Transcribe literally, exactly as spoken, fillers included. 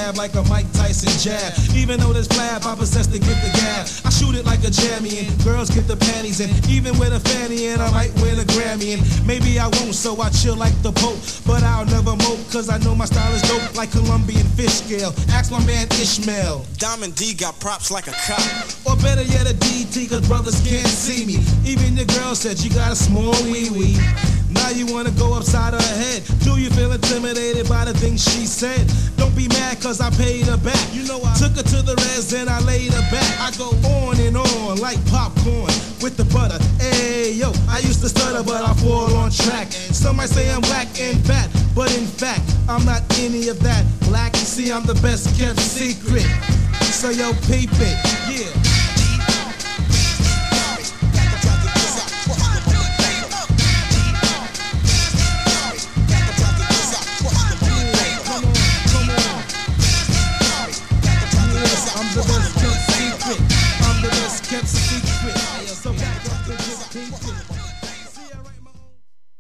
stab like a Mike Tyson jab. Even though this flab, I possess the gift of gab. I shoot it like a jammy and girls get the panties in. Even with a fanny in, I might win a Grammy and maybe I won't, so I chill like the Pope. But I'll never mope, cause I know my style is dope like Colombian fish scale. Ask my man Ishmael. Diamond D got props like a cop. Or better yet a D T, cause brothers can't see me. Even your girl said you got a small wee wee. Now you wanna go upside her head. Do you feel intimidated by the things she said? Don't be mad cause I paid her back. You know I took her to the res and I laid her back. I go on and on like popcorn with the butter. Hey yo, I used to stutter but I fall on track. Some might say I'm whack and fat, but in fact I'm not any of that. Black, see I'm the best kept secret. So yo peep it, yeah.